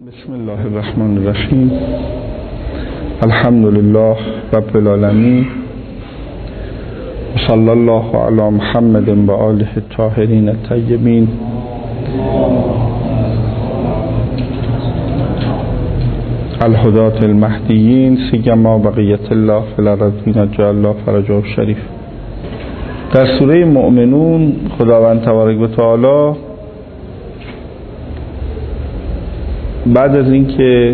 بسم الله الرحمن الرحیم. الحمد لله رب العالمین و صلی الله علی محمد و آله الطاهرین الطیبین. الهداة المهدیین سیما بقیت الله فی الارضین جعل الله فرجه الشریف. در سوره مؤمنون خداوند تبارک و تعالی بعد از اینکه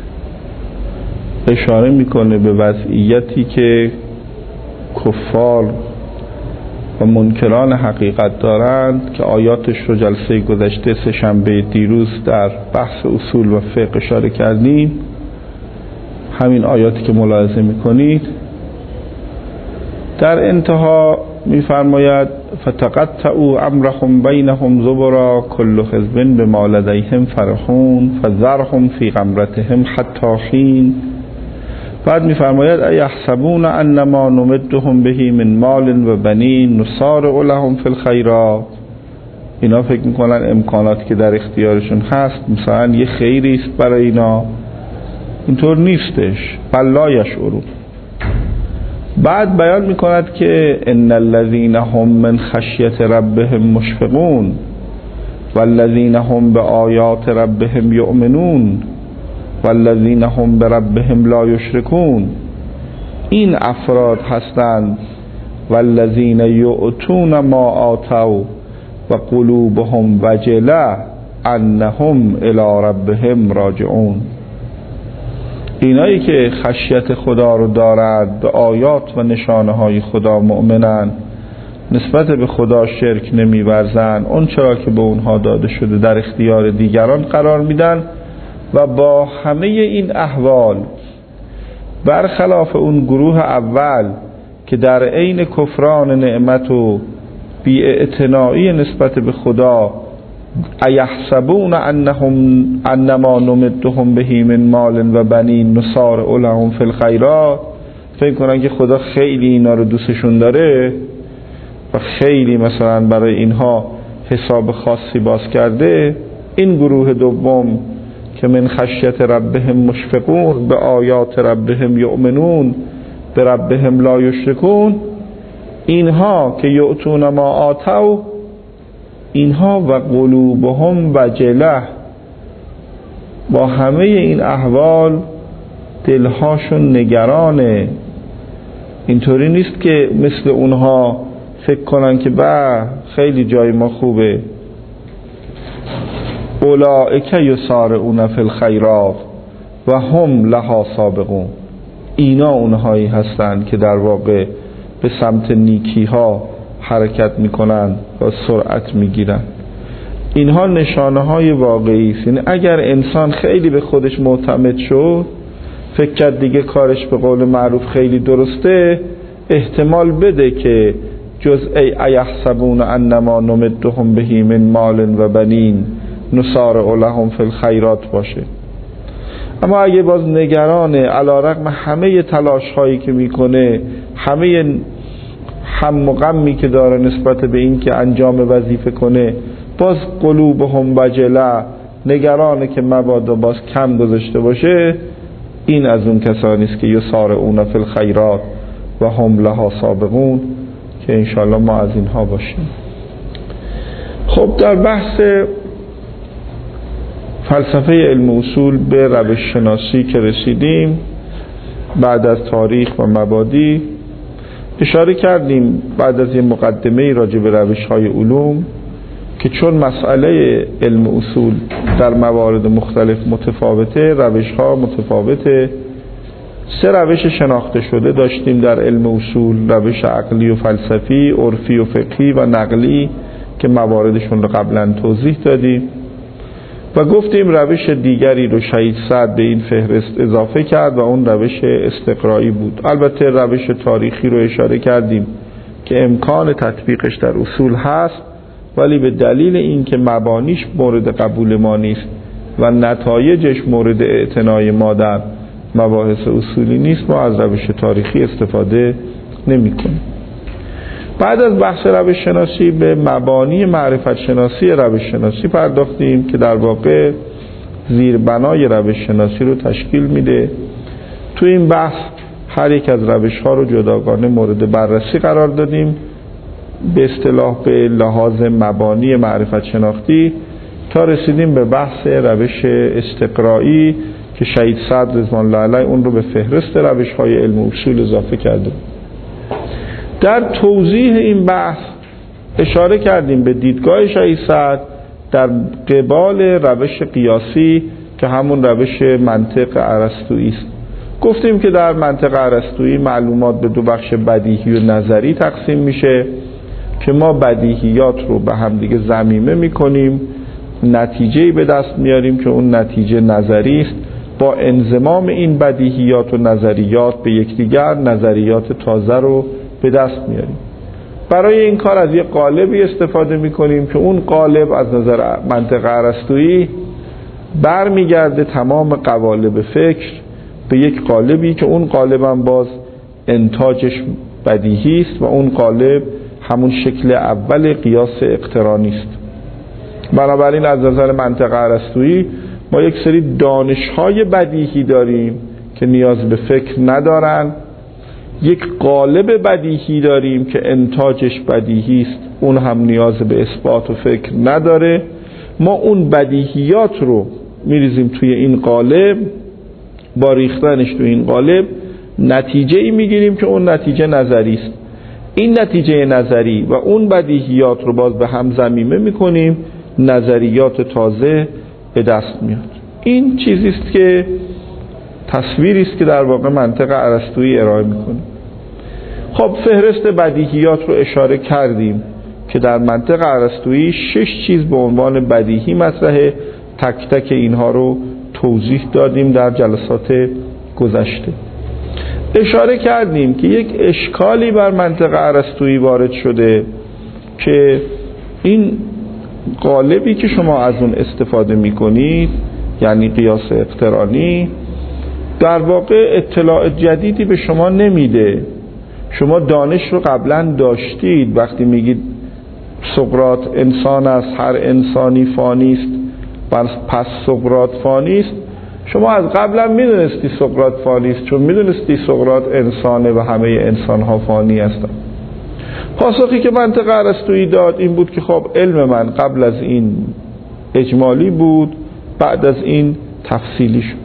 اشاره میکنه به وضعیتی که کفار و منکران حقیقت دارند که آیاتش رو جلسه گذشته سه‌شنبه دیروز در بحث اصول و فقه اشاره کردیم، همین آیاتی که ملاحظه میکنید، در انتها میفرماید فتقطعوا امرهم بینهم زبرا کل حزب بما لدیهم فرحون فذرهم فی غمرتهم حتی حین. بعد میفرماید ایحسبون انما نمدهم به من مال و بنین نسارع لهم فی الخیرات. اینا فکر میکنن امکاناتی که در اختیارشون هست مثلا یه خیری است برای اینا، اینطور نیستش. بل لا یشعرون. بعد بیان میکند که ان الذین هم من خشیت ربهم مشفقون والذین هم بآیات ربهم یؤمنون والذین هم بربهم لا یشرکون. این افراد هستند والذین یؤتون ما آتوا و قلوبهم وجله انهم الی ربهم راجعون. اینایی که خشیت خدا رو دارند، به آیات و نشانه های خدا مؤمنن، نسبت به خدا شرک نمی‌ورزند، اون چرا که به اونها داده شده در اختیار دیگران قرار میدن و با همه این احوال برخلاف اون گروه اول که در عین کفران نعمت و بی‌اعتنایی نسبت به خدا ایحسبون انما نمدهم به من مال و بنین نسارع لهم فی الخیرات، فکر کنن که خدا خیلی اینا رو دوستشون داره و خیلی مثلا برای اینها حساب خاصی باز کرده. این گروه دوم که من خشیت ربهم مشفقون به آیات ربهم یؤمنون به ربهم لا یشرکون، اینها که یؤتون ما آتوا، اینها و قلوبهم وجله، با همه این احوال دلهاشون نگرانه. اینطوری نیست که مثل اونها فکر کنن که خیلی جای ما خوبه. اولئک یسارعون فی الخیرات و هم لها سابقون. اینا اونهایی هستند که در واقع به سمت نیکی ها حرکت میکنن و سرعت میگیرن. اینها نشانه های واقعی است. یعنی اگر انسان خیلی به خودش معتمد شد، فکر کرد دیگه کارش به قول معروف خیلی درسته، احتمال بده که جز ایحسبون انما نمدهم به من مال و بنین نسارع لهم فی الخیرات باشه. اما اگه باز نگرانه، علی رغم همه تلاش هایی که میکنه، همه هم و غمی که داره نسبت به این که انجام وظیفه کنه، باز قلوبهم وجله، نگرانه که مبادا باز کم گذاشته باشه، این از اون کسانی است که یسارعون فی الخیرات و هم لها سابقون، که انشاءالله ما از اینها باشیم. خب در بحث فلسفه علم اصول به روش شناسی که رسیدیم، بعد از تاریخ و مبادی اشاره کردیم بعد از یه مقدمه راجع به روش‌های علوم که چون مسئله علم اصول در موارد مختلف متفاوته، روش‌ها متفاوته. 3 روش شناخته شده داشتیم در علم اصول: روش عقلی و فلسفی، عرفی و فقهی و نقلی که مواردشون رو قبلا توضیح دادیم و گفتیم روش دیگری رو شهید سعد به این فهرست اضافه کرد و اون روش استقرایی بود. البته روش تاریخی رو اشاره کردیم که امکان تطبیقش در اصول هست، ولی به دلیل اینکه مبانیش مورد قبول ما نیست و نتایجش مورد اعتنای ما در مباحث اصولی نیست، ما از روش تاریخی استفاده نمی‌کنیم. بعد از بحث روش شناسی به مبانی معرفت شناسی روش شناسی پرداختیم که در واقع زیربنای روش شناسی رو تشکیل میده. تو این بحث هر یک از روش ها رو جداگانه مورد بررسی قرار دادیم، به اصطلاح به لحاظ مبانی معرفت شناختی، تا رسیدیم به بحث روش استقرایی که شهید صدر رضوان الله علیه اون رو به فهرست روش های علم اصول اضافه کرده. در توضیح این بحث اشاره کردیم به دیدگاه شهید صدر در قبال روش قیاسی که همون روش منطق ارسطویی است. گفتیم که در منطق ارسطویی معلومات به دو بخش بدیهی و نظری تقسیم میشه که ما بدیهیات رو به هم دیگه ضمیمه میکنیم، نتیجه‌ای به دست میاریم که اون نتیجه نظری است. با انضمام این بدیهیات و نظریات به یکدیگر نظریات تازه رو به دست میاریم. برای این کار از یک قالبی استفاده میکنیم که اون قالب از نظر منطق ارسطویی برمیگرده تمام قوالب فکر به یک قالبی که اون قالب هم باز انتاجش بدیهی است و اون قالب همون شکل اول قیاس اقترانی است. بنابراین از نظر منطق ارسطویی ما یک سری دانش‌های بدیهی داریم که نیاز به فکر ندارن، یک قالب بدیهی داریم که انتاجش بدیهی است، اون هم نیاز به اثبات و فکر نداره. ما اون بدیهیات رو میریزیم توی این قالب، با ریختنش توی این قالب نتیجه‌ای میگیریم که اون نتیجه نظری است. این نتیجه نظری و اون بدیهیات رو باز به هم ضمیمه میکنیم، نظریات تازه به دست میاد. این چیزی است که تصویری است که در واقع منطق ارسطویی ارائه میکنه. خب فهرست بدیهیات رو اشاره کردیم که در منطق ارسطویی 6 چیز به عنوان بدیهی مطرحه. تک تک اینها رو توضیح دادیم در جلسات گذشته. اشاره کردیم که یک اشکالی بر منطق ارسطویی وارد شده که این قالبی که شما از اون استفاده میکنید، یعنی قیاس اقترانی، در واقع اطلاع جدیدی به شما نمیده. شما دانش رو قبلا داشتید. وقتی میگید سقراط انسان است، هر انسانی فانی است، پس سقراط فانی است، شما از قبلا میدونستی سقراط فانی است، چون میدونستی سقراط انسانه و همه انسان ها فانی هستند. پاسخی که منطق ارسطویی داد این بود که خب علم من قبل از این اجمالی بود، بعد از این تفصیلی شد.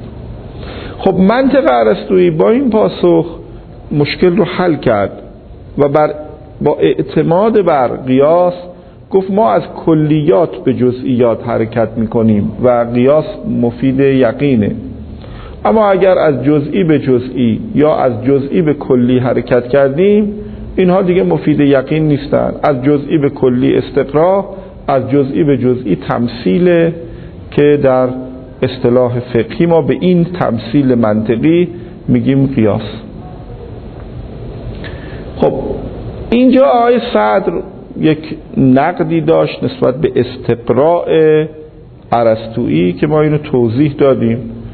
خب منطق ارسطویی با این پاسخ مشکل رو حل کرد و با اعتماد بر قیاس گفت ما از کلیات به جزئیات حرکت میکنیم و قیاس مفید یقینه. اما اگر از جزئی به جزئی یا از جزئی به کلی حرکت کردیم، اینها دیگه مفید یقین نیستن. از جزئی به کلی استقرا، از جزئی به جزئی تمثیل که در اصطلاح فقهی ما به این تمثیل منطقی میگیم قیاس. خب اینجا آقای صدر یک نقدی داشت نسبت به استقراء ارسطویی که ما اینو توضیح دادیم.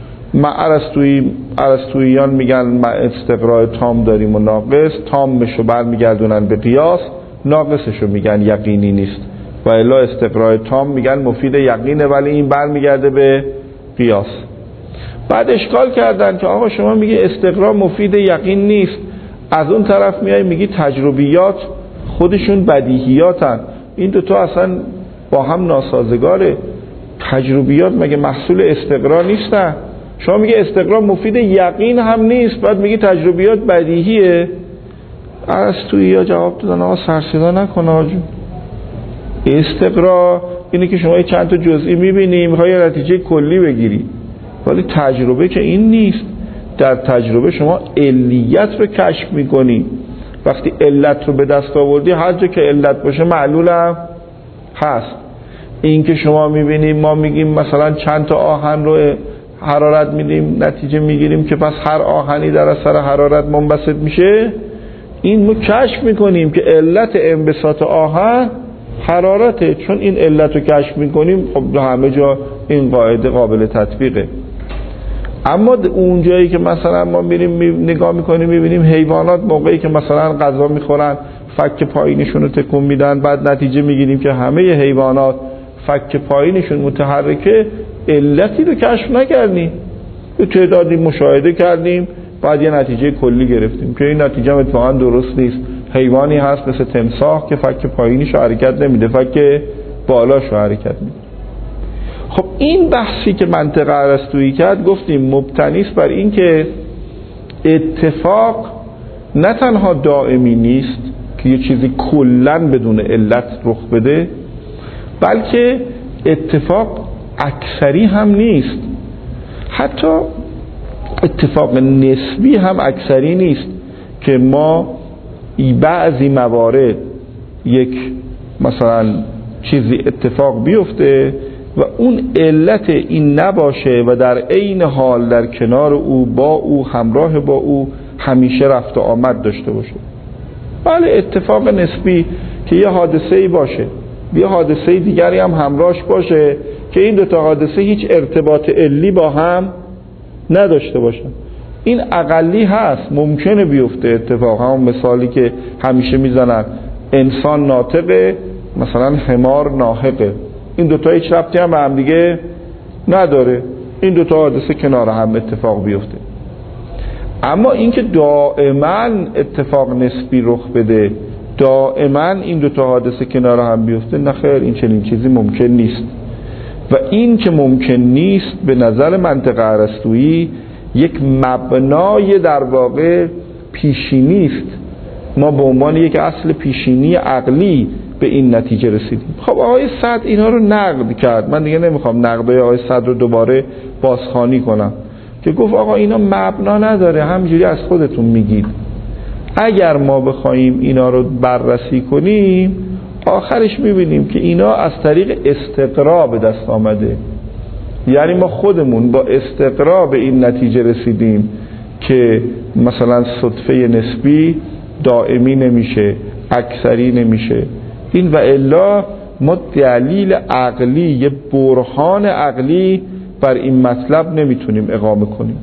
ارسطوییان میگن ما استقراء تام داریم و ناقص، تامشو برمیگردونن به قیاس، ناقصشو میگن یقینی نیست و الا استقراء تام میگن مفید یقینه ولی این برمیگرده به قیاس. بعد اشکال کردن که آقا شما میگی استقراء مفید یقین نیست، از اون طرف میای میگی تجربیات خودشون بدیهیاتن، این دوتا اصلا با هم ناسازگاره. تجربیات مگه محصول استقراء نیستن؟ شما میگه استقراء مفید یقین هم نیست، بعد میگه تجربیات بدیهیه. ارسطویی‌ها جواب دادن آقا سر صدا نکن آقا جون، استقراء اینه که شما چند تا جزئی میبینی میخوای نتیجه کلی بگیری، ولی تجربه که این نیست. در تجربه شما علیت رو کشف میکنی. وقتی علت رو به دست آوردی هر جا که علت باشه معلول هم هست. این که شما میبینیم ما میگیم مثلا چند تا آهن رو حرارت میدیم نتیجه میگیریم که پس هر آهنی در اثر حرارت منبسط میشه، این رو کشف میکنیم که علت انبساط آهن حرارته. چون این علت رو کشف میکنیم خب همه جا این قاعده قابل تطبیقه. اما اون جایی که مثلا ما میریم نگاه میکنیم میبینیم حیوانات موقعی که مثلا غذا میخورن فک پایینشون رو تکون میدن، بعد نتیجه میگیریم که همه حیوانات فک پایینشون متحرکه، علتی رو کشف نکردیم، به تعدادی مشاهده کردیم، بعد یه نتیجه کلی گرفتیم که این نتیجه اتفاقا درست نیست. حیوانی هست مثل تمساح که فک پایینیش رو حرکت نمیده، فک بالاش رو حرکت میده. خب این بحثی که منطق ارسطویی کرد گفتیم مبتنی است بر این که اتفاق نه تنها دائمی نیست که یه چیزی کلن بدون علت رخ بده، بلکه اتفاق اکثری هم نیست، حتی اتفاق نسبی هم اکثری نیست که ما بعضی موارد یک مثلا چیزی اتفاق بیفته و اون علت این نباشه و در عین حال در کنار او، با او، همراه با او همیشه رفت و آمد داشته باشه. بله اتفاق نسبی که یه حادثه‌ای باشه، یه حادثه دیگری هم همراهش باشه که این دوتا حادثه هیچ ارتباط علی با هم نداشته باشن، این اقلی هست، ممکنه بیفته اتفاق. همون مثالی که همیشه میزنن انسان ناطقه، مثلا حمار ناحقه، این دوتا هیچ ربطی هم به هم دیگه نداره، این دوتا حادثه کنار هم اتفاق بیفته. اما اینکه دائما اتفاق نسبی رخ بده، دائما این دوتا حادثه کنار هم بیفته، نه خیر، این چنین چیزی ممکن نیست. و این که ممکن نیست به نظر منطق ارسطویی یک مبنای در واقع پیشینی است. ما به عنوان یک اصل پیشینی عقلی به این نتیجه رسیدیم. خب آقای سعد اینا رو نقد کرد، من دیگه نمیخوام نقدای آقای سعد رو دوباره بازخوانی کنم، که گفت آقا اینا مبنا نداره، همینجوری از خودتون میگید. اگر ما بخوایم اینا رو بررسی کنیم آخرش میبینیم که اینا از طریق استقرا به دست آمده، یعنی ما خودمون با استقرا به این نتیجه رسیدیم که مثلا صدفه نسبی دائمی نمیشه، اکثری نمیشه. این و الا ما دلیل عقلی، یه برهان عقلی بر این مطلب نمیتونیم اقامه کنیم.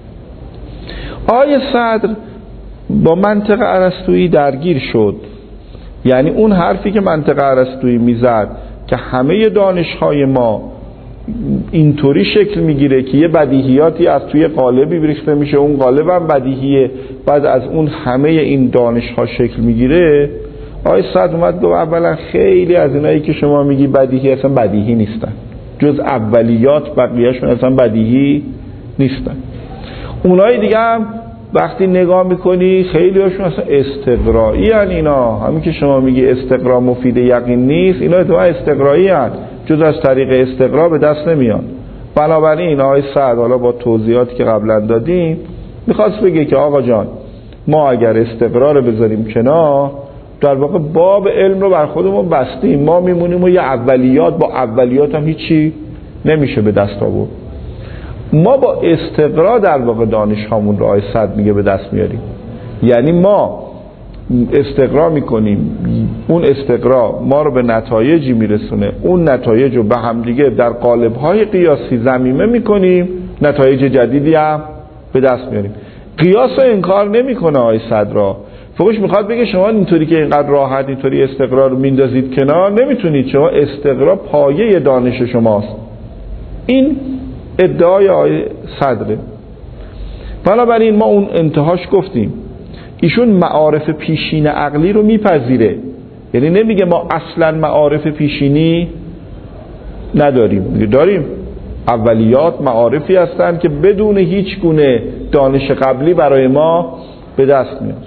آیه صدر با منطق ارسطویی درگیر شد، یعنی اون حرفی که منطق ارسطویی میزد که همه دانش‌های ما اینطوری شکل میگیره که یه بدیهیاتی از توی قالبی ریخته میشه، اون قالب هم بدیهیه، بعد از اون همه این دانش‌ها شکل میگیره. آقای سعد اومد گفت اولا خیلی از اینایی که شما میگی بدیهی اصلا بدیهی نیستن، جز اولیات بقیه‌شون اصلا بدیهی نیستن. اونای دیگه هم وقتی نگاه میکنی خیلی هاشون اصلا استقرایی هن. اینا همین که شما میگی استقرا مفید یقین نیست، اینا اتفاقا استقرایی هن، جز از طریق استقرا به دست نمیان. بنابراین آقای سعد حالا با توضیحاتی که قبلا دادیم میخواست بگه که آقا جان ما اگر استقرا رو بذاریم کنار، در واقع باب علم رو بر خودمون بستیم، ما میمونیم و یه اولیات، با اولیات هم هیچی نمیشه به دست آورد. ما با استقرا در واقع دانش هامون رو آیه صد میگه به دست میاریم، یعنی ما استقرا میکنیم، اون استقرا ما رو به نتایجی میرسونه، اون نتایج رو به هم دیگه در قالب‌های قیاسی ضمیمه میکنیم، نتایج جدیدی هم به دست میاریم. قیاس رو انکار نمیکنه آیه صد را، فوقش میخواد بگه شما اینطوری که اینقدر راحت اینطوری استقرا رو میندازید کنار نمیتونید، شما استقرا پایه دانش شماست. این ادعای آیه صدره. بنابراین ما اون انتهاش گفتیم ایشون معارف پیشین عقلی رو میپذیره، یعنی نمیگه ما اصلا معارف پیشینی نداریم، میگه داریم. اولیات معارفی هستن که بدون هیچ گونه دانش قبلی برای ما به دست میاد.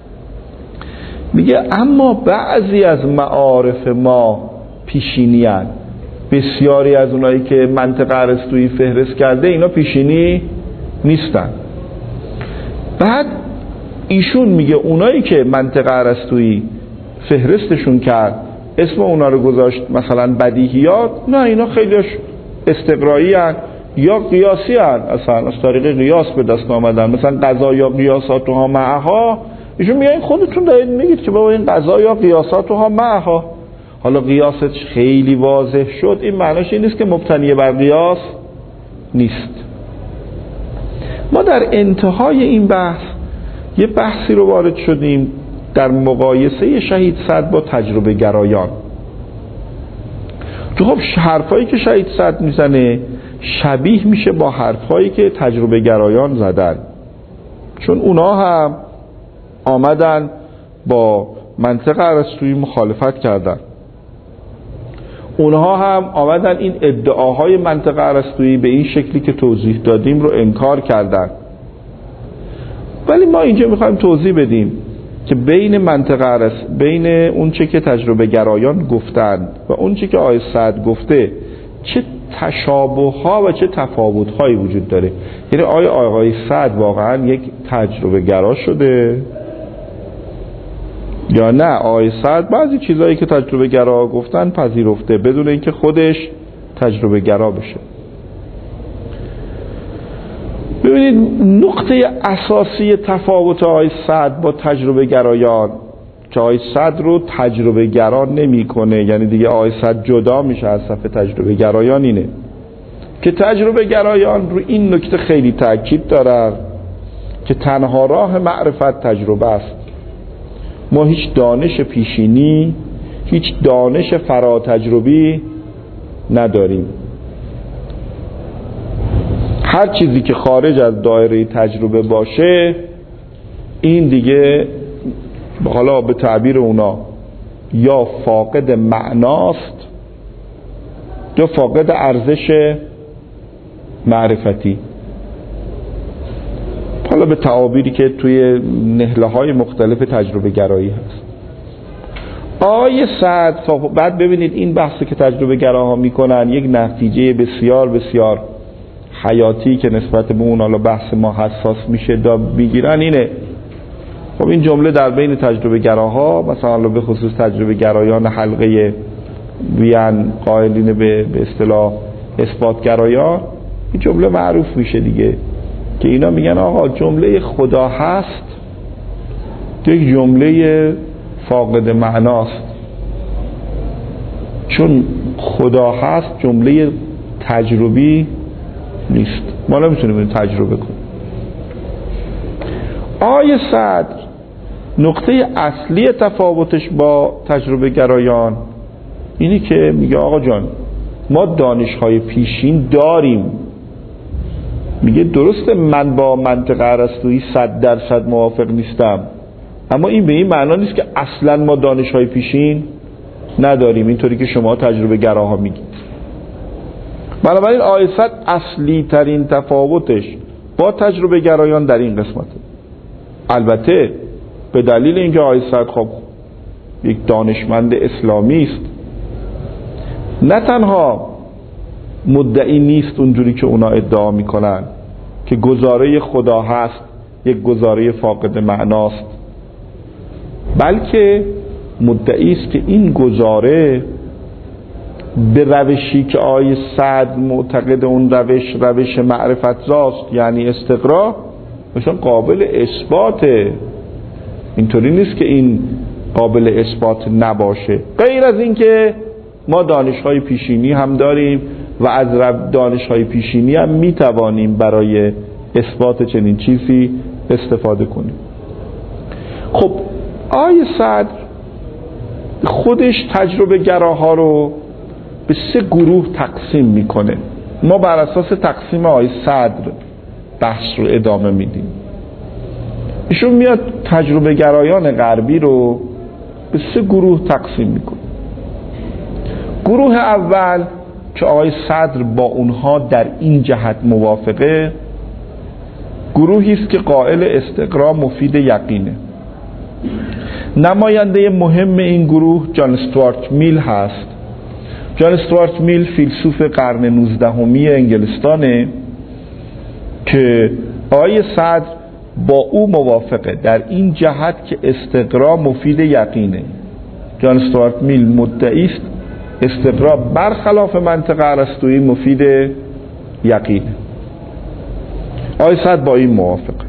میگه اما بعضی از معارف ما پیشینی هستند، بسیاری از اونایی که منطق ارسطویی فهرست کرده اینا پیشینی نیستن. بعد ایشون میگه اونایی که منطق ارسطویی فهرستشون کرد اسم اونا رو گذاشت مثلا بدیهیات، نه اینا خیلیش استقرایی هن یا قیاسی هن، اصلا از طریق قیاس به دست آمدن، مثلا قضا یا قیاساتها معها. ایشون میگه خودتون دارید میگید که بابا این قضا یا قیاساتها معها، حالا قیاست خیلی واضح شد، این معنیش این نیست که مبتنی بر قیاس نیست. ما در انتهای این بحث یه بحثی رو وارد شدیم در مقایسه شهید سعد با تجربه گرایان. تو خب حرفایی که شهید سعد میزنه شبیه میشه با حرفایی که تجربه گرایان زدن، چون اونا هم آمدن با منطق ارسطویی مخالفت کردن، اونها هم آمدن این ادعاهای منطق ارسطویی به این شکلی که توضیح دادیم رو انکار کردن. ولی ما اینجا میخوایم توضیح بدیم که بین منطق بین اون چه که تجربه گرایان گفتند و اون چه که آقای سعد گفته چه تشابه ها و چه تفاوت هایی وجود داره. یعنی آقای سعد واقعا یک تجربه گرا شده یا نه آقای سعد بعضی چیزایی که تجربه گرا گفتن پذیرفته بدون اینکه خودش تجربه گرا بشه. ببینید نقطه اساسی تفاوت آقای سعد با تجربه گرایان که آقای سعد رو تجربه گرا نمی‌کنه، یعنی دیگه آقای سعد جدا میشه از صف تجربه گرایان، اینه که تجربه گرایان رو این نکته خیلی تاکید دارن که تنها راه معرفت تجربه است. ما هیچ دانش پیشینی، هیچ دانش فراتجربی نداریم. هر چیزی که خارج از دایره تجربه باشه این دیگه حالا به تعبیر اونا یا فاقد معناست یا فاقد ارزش معرفتی، حالا به تعابیری که توی نهله‌های مختلف تجربه گرایی هست. آیه سعد بعد ببینید این بحثی که تجربه گراها میکنن یک نتیجه بسیار بسیار حیاتی که نسبت به اون حالا بحث ما حساس میشه میگیرن اینه. خب این جمله در بین تجربه گراها مثلا به خصوص تجربه گرایان حلقه وین قائلین به اصطلاح اثبات گرایان این جمله معروف میشه دیگه که اینا میگن آقا جمله خدا هست یک جمله فاقد معناست، چون خدا هست جمله تجربی نیست، ما نمیتونیم این تجربه کنیم. آیه سعد نقطه اصلی تفاوتش با تجربه گرایان اینی که میگه آقا جان ما دانش‌های پیشین داریم. میگه درسته من با منطق ارسطویی 100% موافق نیستم، اما این به این معنا نیست که اصلا ما دانش‌های پیشین نداریم اینطوری که شما تجربه گراها میگید. بنابراین آیه سعد اصلی ترین تفاوتش با تجربه گرایان در این قسمته. البته به دلیل اینکه آیه سعد خب یک دانشمند اسلامی است، نه تنها مدعی نیست اونجوری که اونا ادعا میکنن که گزاره خدا هست یک گزاره فاقد معناست، بلکه مدعی است که این گزاره به روشی که آیه سعد معتقد اون روش معرفت زاست یعنی استقرا مثلا قابل اثباته. اینطوری نیست که این قابل اثبات نباشه، غیر از این که ما دانش‌های پیشینی هم داریم و از دانش‌های پیشینی هم میتوانیم برای اثبات چنین چیزی استفاده کنیم. خب آیه سعد خودش تجربه گراها رو به 3 گروه تقسیم میکنه. ما بر اساس تقسیم آیه سعد بحث رو ادامه میدیم. ایشون میاد تجربه گرایان غربی رو به 3 گروه تقسیم میکنه. گروه اول که آقای صدر با اونها در این جهت موافقه، گروهی است که قائل استقرا مفید یقینه. نماینده مهم این گروه جان استوارت میل هست. جان استوارت میل فیلسوف قرن 19 انگلستانه که آقای صدر با او موافقه در این جهت که استقرا مفید یقینه. جان استوارت میل مدعی است استقرا برخلاف منطق ارسطویی مفید یقینه. آقای صدر با این موافقه.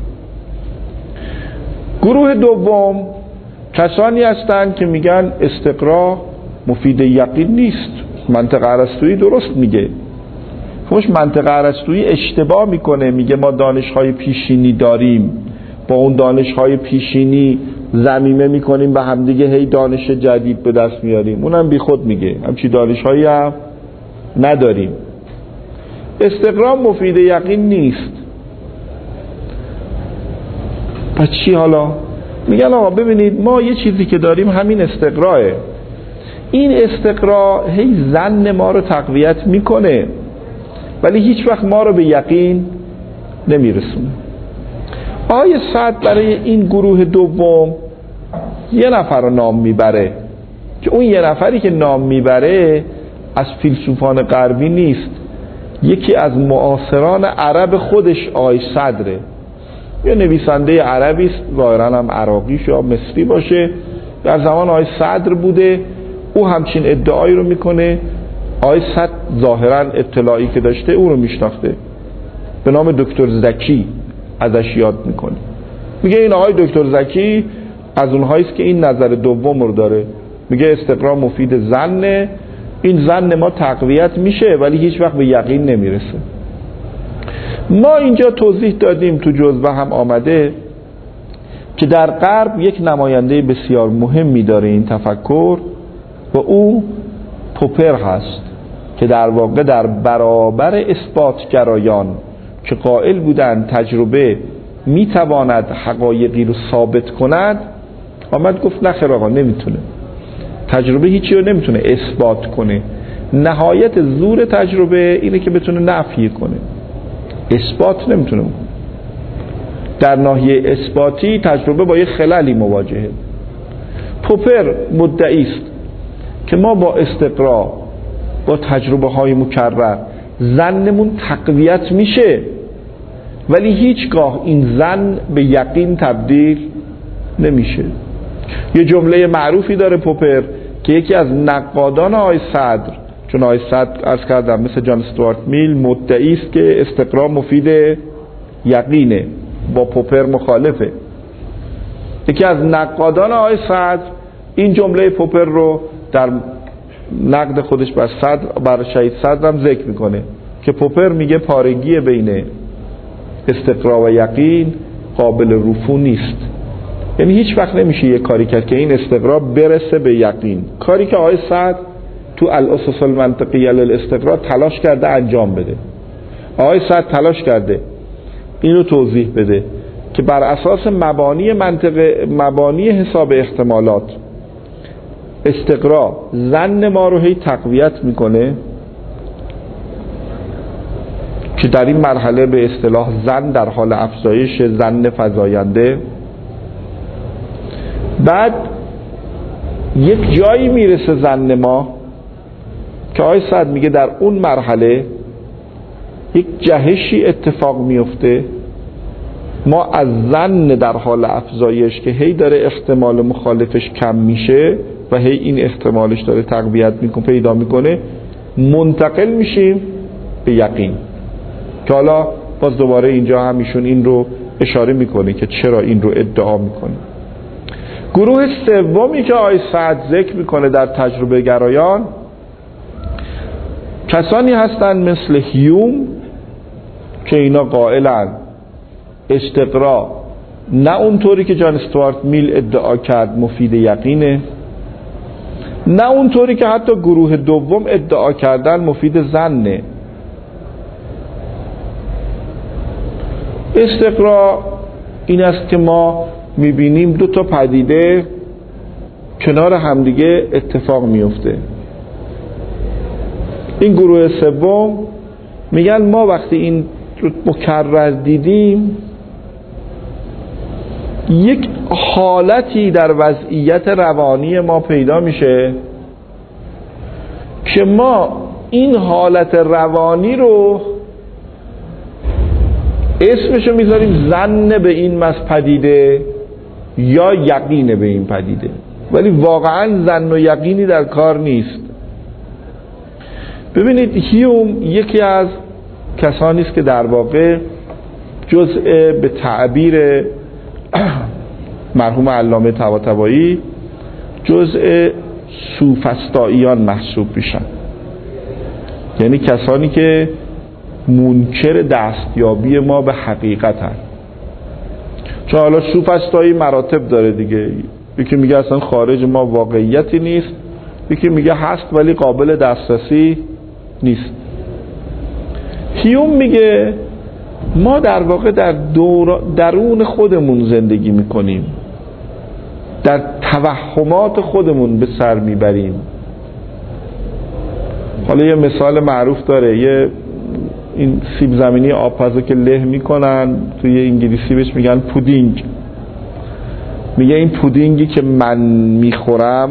گروه دوم کسانی هستند که میگن استقرا مفید یقین نیست، منطق ارسطویی درست میگه. خوش منطق ارسطویی اشتباه میکنه، میگه ما دانش‌های پیشینی داریم، با اون دانش‌های پیشینی ضمیمه میکنیم به همدیگه هی دانش جدید به دست میاریم. اونم بی خود میگه همچی دانش‌هایی هم نداریم. استقرا مفید یقین نیست. پس چی حالا؟ میگن آقا ببینید ما یه چیزی که داریم همین استقراه. این استقرا هی ظن ما رو تقویت میکنه ولی هیچ وقت ما رو به یقین نمیرسونه. آیه سعد برای این گروه دوم یه نفر رو نام میبره که اون یه نفری که نام میبره از فیلسوفان غربی نیست، یکی از معاصران عرب خودش آیه صدره، یه نویسنده عربی است، ظاهراً هم عراقی یا مصری باشه، در زمان آیه صدر بوده. او همچین ادعایی رو میکنه. آیه صدر ظاهراً اطلاعی که داشته او رو میشناخته، به نام دکتر زکی ازش یاد میکنه. میگه این آقای دکتر زکی از اونهایی است که این نظر دوم رو داره، میگه استقرا مفید ظنه، این ظن ما تقویت میشه ولی هیچ وقت به یقین نمیرسه. ما اینجا توضیح دادیم، تو جزوه هم آمده که در غرب یک نماینده بسیار مهمی داره این تفکر و او پوپر هست که در واقع در برابر اثباتگرایان که قائل بودند تجربه میتواند حقایقی رو ثابت کند آمد گفت نخیر آقا نمیتونه، تجربه هیچی رو نمیتونه اثبات کنه، نهایت زور تجربه اینه که بتونه نفی کنه، اثبات نمیتونه. در ناحیه اثباتی تجربه با یه خللی مواجهه. پوپر مدعی است که ما با استقرا، با تجربه های مکرر ظنمون تقویت میشه ولی هیچگاه این ظن به یقین تبدیل نمیشه. یه جمله معروفی داره پوپر که یکی از نقادان آیه صدر، چون آیه صدر عرض کردم مثل جان استوارت میل مدعی است که استقرا مفید یقینه، با پوپر مخالفه. یکی از نقادان آیه صدر این جمله پوپر رو در نقد خودش بر صدر، بر شهید صدر هم ذکر میکنه که پوپر میگه پارگی بین استقرا و یقین قابل رفو نیست. یعنی هیچ وقت نمیشه یه کاری کرد که این استقرا برسه به یقین. کاری که آقای سعد تو الاسس المنطقیه للاستقرا تلاش کرده انجام بده. آقای سعد تلاش کرده اینو توضیح بده که بر اساس مبانی حساب احتمالات استقرا ظن ما رو هی تقویت میکنه که در این مرحله به اصطلاح ظن در حال افزایش، ظن فزاینده. بعد یک جایی میرسه ظن ما که آقای سعد میگه در اون مرحله یک جهشی اتفاق میفته، ما از ظن در حال افزایش که هی داره احتمال مخالفش کم میشه و هی این احتمالش داره تقویت میکنه، پیدا میکنه، منتقل میشیم به یقین. که حالا باز دوباره اینجا هم ایشون این رو اشاره میکنه که چرا این رو ادعا میکنه. گروه سومی که آقای سعد ذکر میکنه در تجربه گرایان کسانی هستند مثل هیوم که اینا قائلن استقرا نه اونطوری که جان استوارت میل ادعا کرد مفید یقینه، نه اونطوری که حتی گروه دوم ادعا کردن مفید ظنه. استقرا این است که ما میبینیم دو تا پدیده کنار همدیگه اتفاق میفته. این گروه سوم میگن ما وقتی این رو مکرر دیدیم یک حالتی در وضعیت روانی ما پیدا میشه که ما این حالت روانی رو اسمشو میذاریم ظن به این پدیده یا یقین به این پدیده، ولی واقعا ظن و یقینی در کار نیست. ببینید هیوم یکی از کسانی است که در واقع جزء به تعبیر مرحوم علامه طباطبایی جزء سوفسطائیان محسوب میشن، یعنی کسانی که منکر دستیابی ما به حقیقت هست. چون حالا سوفسطایی مراتب داره دیگه، یکی میگه اصلا خارج ما واقعیتی نیست، یکی میگه هست ولی قابل دسترسی نیست. هیوم میگه ما در واقع در درون خودمون زندگی میکنیم، در توهمات خودمون به سر میبریم. حالا یه مثال معروف داره، یه این سیب زمینی آبپزو که له میکنن توی انگلیسی بهش میگن پودینگ. میگه این پودینگی که من میخورم،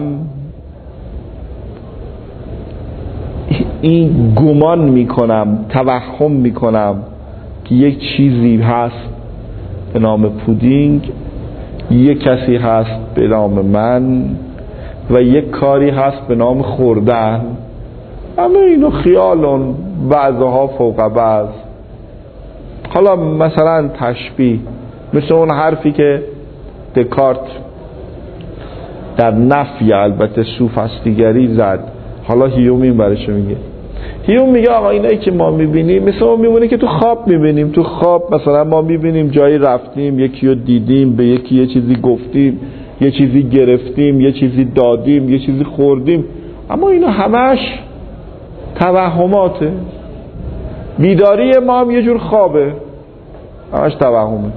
این گمان میکنم، توهم میکنم که یک چیزی هست به نام پودینگ، یک کسی هست به نام من و یک کاری هست به نام خوردن. همه اینو خیالون، بعضها فوق بعض. حالا مثلا تشبیه مثل اون حرفی که دکارت در نفی البته سوفسطیگری زد، حالا هیوم این برشو میگه. هیوم میگه آقا اینایی که ما میبینیم مثل ما میمونه که تو خواب میبینیم. تو خواب مثلا ما میبینیم جایی رفتیم، یکی رو دیدیم، به یکی یه چیزی گفتیم، یه چیزی گرفتیم، یه چیزی دادیم، یه چیزی خوردیم، اما اینا همش توهماته. بیداری ما هم یه جور خوابه، همش توهمه.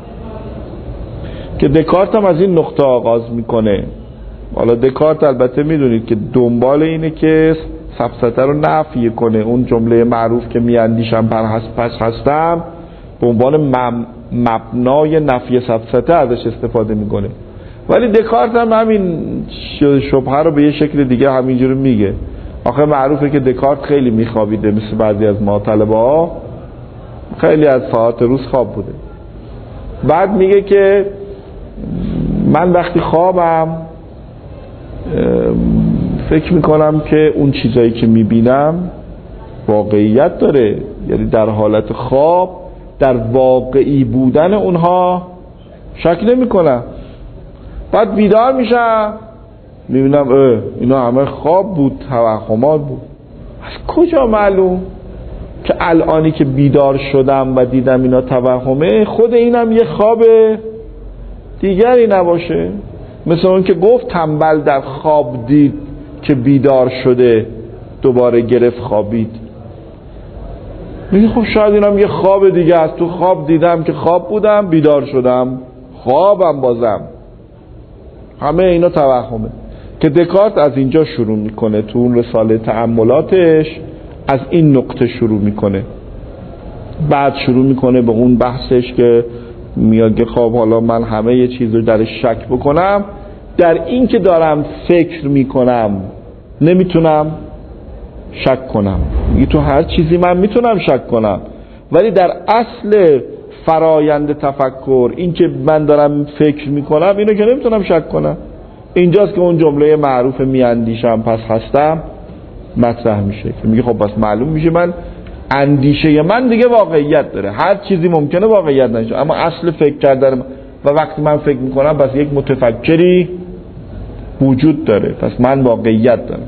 که دکارت هم از این نقطه آغاز میکنه. حالا دکارت البته میدونید که دنبال اینه که سفسطه رو نفی کنه. اون جمله معروف که میاندیشم پس هستم به عنوان مبنای نفی سفسطه ازش استفاده میکنه. ولی دکارت هم همین شبهه رو به یه شکل دیگه همینجوری میگه. آخه معروفه که دکارت خیلی میخوابیده، مثل بعضی از ما طلبه ها خیلی از ساعات روز خواب بوده. بعد میگه که من وقتی خوابم فکر میکنم که اون چیزایی که میبینم واقعیت داره، یعنی در حالت خواب در واقعی بودن اونها شک نمیکنم. بعد بیدار میشم میبینم اینا همه خواب بود، توهمات بود. از کجا معلوم که الانی که بیدار شدم و دیدم اینا توهمه، خود اینم یه خواب دیگری نباشه؟ مثل اون که گفت تنبل در خواب دید که بیدار شده، دوباره گرفت خوابید. میگه خب شاید اینم یه خواب دیگه است. تو خواب دیدم که خواب بودم، بیدار شدم، خوابم بازم. همه اینا توهمه. که دکارت از اینجا شروع میکنه، تو اون رساله تأملاتش از این نقطه شروع میکنه. بعد شروع میکنه به اون بحثش که میگه خب حالا من همه یه چیز رو درش شک بکنم، در این که دارم فکر میکنم نمیتونم شک کنم. میگه تو هر چیزی من میتونم شک کنم، ولی در اصل فرایند تفکر، این که من دارم فکر میکنم، اینو که نمیتونم شک کنم. اینجاست که اون جمله معروف میاندیشم پس هستم مطرح میشه، که میگه خب بس معلوم میشه من اندیشه من دیگه واقعیت داره. هر چیزی ممکنه واقعیت نشه، اما اصل فکر کردن و وقتی من فکر میکنم پس یک متفکری وجود داره، پس من واقعیت دارم.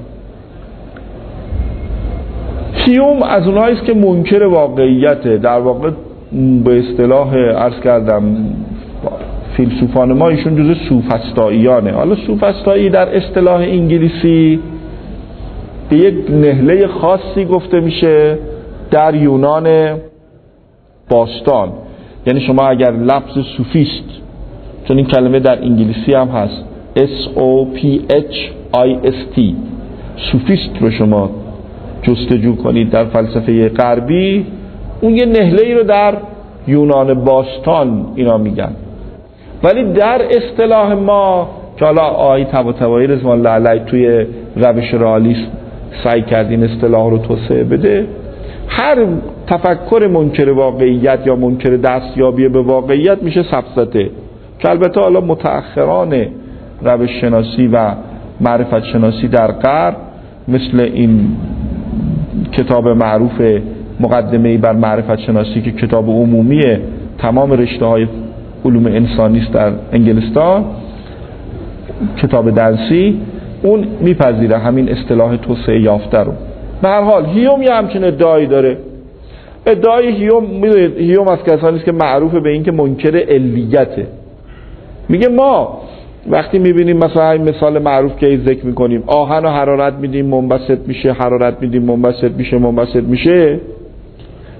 هیوم از اونهایی است که منکر واقعیته. در واقع به اصطلاح عرض کردم فیلسوفان ما ایشون جزء سوفسطائیانه. حالا سوفسطایی در اصطلاح انگلیسی به یک نهله خاصی گفته میشه در یونان باستان. یعنی شما اگر لفظ سوفیست، چون این کلمه در انگلیسی هم هست S-O-P-H-I-S-T، سوفیست رو شما جستجو کنید در فلسفه غربی، اون یه نهله‌ای رو در یونان باستان اینا میگن. ولی در اصطلاح ما که حالا آقای طباطبایی رضوان الله علیه توی روش رئالیسم سعی کرد این اصطلاح رو توسعه بده، هر تفکر منکر واقعیت یا منکر دستیابی به واقعیت میشه سفسطه. که البته حالا متأخران روش شناسی و معرفت شناسی در غرب مثل این کتاب معروف مقدمه‌ای بر معرفت شناسی که کتاب عمومی تمام رشته‌های علوم انسانی است در انگلستان، کتاب درسی، اون میپذیره همین اصطلاح توسعه یافته رو. به هر حال هیوم یه همچین ادعایی داره. ادعای هیوم، میدونید هیوم از کسانی است که معروفه به این که منکر علیته. میگه ما وقتی میبینیم مثلا این مثال معروف که ذکر میکنیم، آهن و حرارت میدیم منبسط میشه، حرارت میدیم منبسط میشه، منبسط میشه،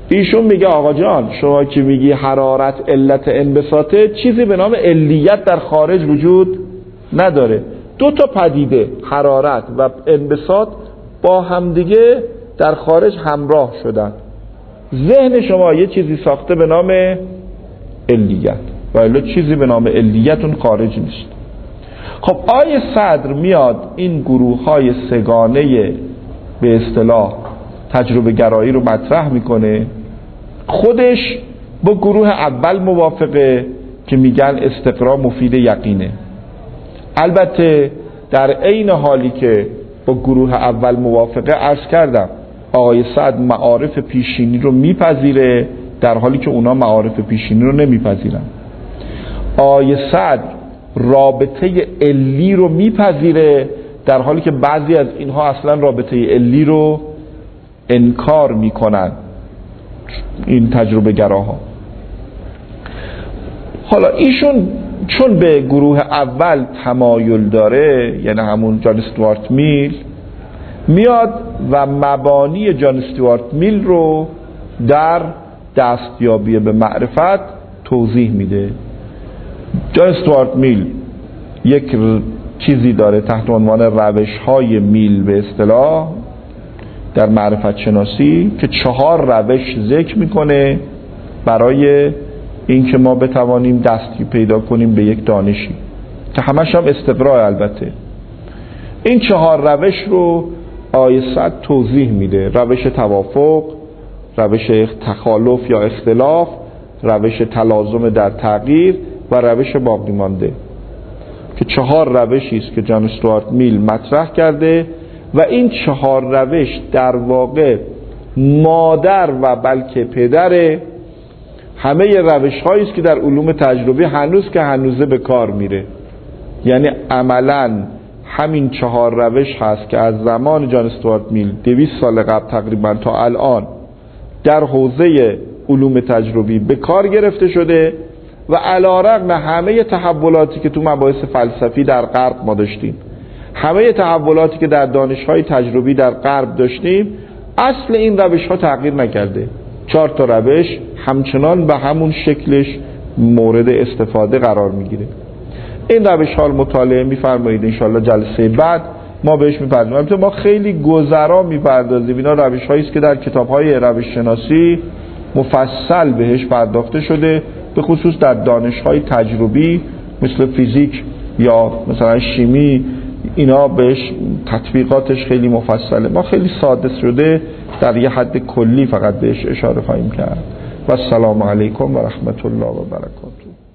ایشون میگه آقا جان شما که میگی حرارت علت انبساطه، چیزی به نام علیت در خارج وجود نداره. دو تا پدیده حرارت و انبساط با همدیگه در خارج همراه شدن. ذهن شما یه چیزی ساخته به نام علیت و الا چیزی به نام علیت اون خارج نیست. خب آیه صدر میاد این گروه های سگانه به اصطلاح تجربه گرایی رو مطرح میکنه. خودش با گروه اول موافقه که میگن استقرا مفید یقینه. البته در عین حالی که با گروه اول موافقه، عرض کردم آیه صدر معارف پیشینی رو میپذیره در حالی که اونا معارف پیشینی رو نمیپذیرن. آیه صدر رابطه علی رو میپذیره در حالی که بعضی از اینها اصلا رابطه علی رو انکار میکنن، این تجربه گراها. حالا ایشون چون به گروه اول تمایل داره، یعنی همون جان استوارت میل، میاد و مبانی جان استوارت میل رو در دستیابی به معرفت توضیح میده. جان استوارت میل یک چیزی داره تحت عنوان روش‌های میل به اصطلاح در معرفت شناسی که 4 روش ذکر میکنه برای اینکه ما بتوانیم دستی پیدا کنیم به یک دانشی که همش هم استقراء. البته این 4 روش رو آیه صد توضیح میده: روش توافق، روش تخالف یا اختلاف، روش تلازم در تغییر و روش باقی مانده، که 4 روشی است که جان استوارت میل مطرح کرده و این 4 روش در واقع مادر و بلکه پدر همه روش هایی است که در علوم تجربی هنوزه به کار میره. یعنی عملاً همین 4 روش هست که از زمان جان استوارت میل 200 سال قبل تقریبا تا الان در حوزه علوم تجربی به کار گرفته شده و علی‌رغم همه تحولاتی که تو مباحث فلسفی در غرب ما داشتیم، همه تحولاتی که در دانش‌های تجربی در غرب داشتیم، اصل این روش‌ها تغییر نکرده. 4 تا روش همچنان به همون شکلش مورد استفاده قرار میگیره. این روش‌ها رو مطالعه می‌فرمایید، انشالله جلسه بعد ما بهش می‌پردازیم. البته ما خیلی گذرا می‌پردازیم، اینا روش‌هایی است که در کتاب‌های روش شناسی مفصل بهش پرداخته شده، به خصوص در دانش‌های تجربی مثل فیزیک یا مثلا شیمی، اینا بهش تطبیقاتش خیلی مفصله. ما خیلی ساده شده در یه حد کلی فقط بهش اشاره خواهیم کرد. و السلام علیکم و رحمت الله و برکاته.